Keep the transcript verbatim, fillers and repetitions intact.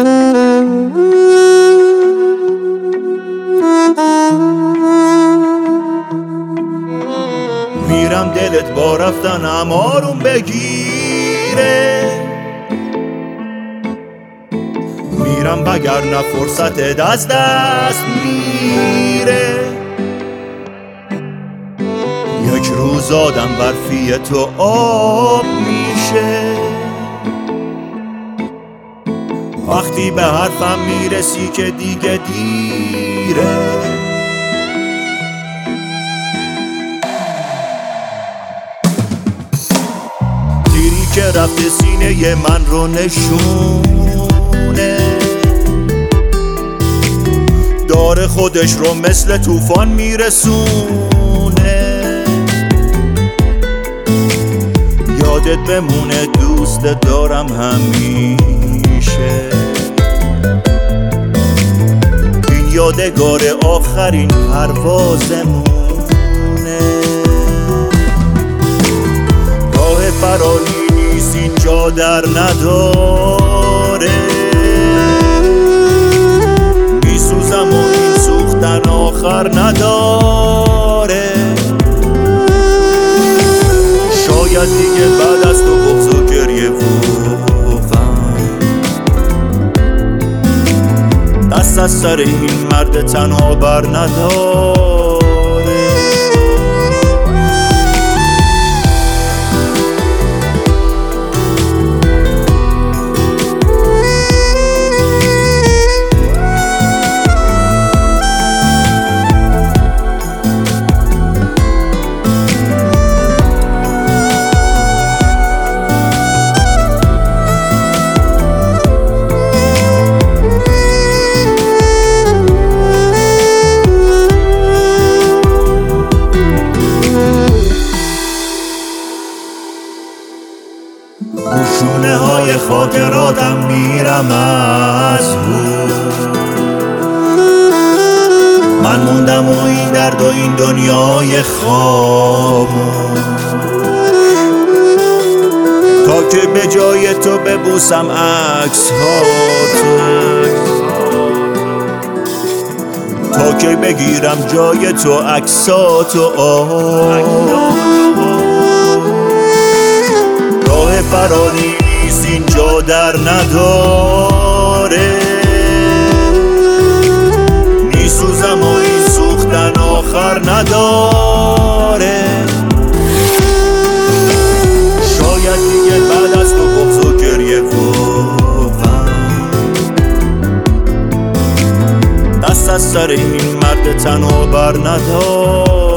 میرم دلت با رفتنم آروم بگیره، میرم وگرنه فرصتت از دست میره. یک روز آدم برفی تو آب میشه، وقتی به حرفم میرسی که دیگه دیره. تیری که رفته سینه من رو نشونه، داره خودش رو مثل طوفان میرسونه. یادت بمونه دوست دارم همیشه، این یادگار آخرین پروازمونه. راه فراری نیست اینجا در نداره، میسوزم و این سوختن آخر نداره. شاید دیگه بعد از تو بغض و گریه و غم، دست از سر این مرد تنها بر نداره. شونه های خاطراتم میرم از بود، من موندم و این درد و این دنیای خاموش. تا که به جای تو ببوسم عکس ها تو، تا که بگیرم جای تو عکساتو. راه فراری نیست اینجا در نداره، میسوزم و این سوختن آخر نداره. شاید دیگه بعد از تو بغض و گریه و غم، دست از سر این مرد تنها بر نداره.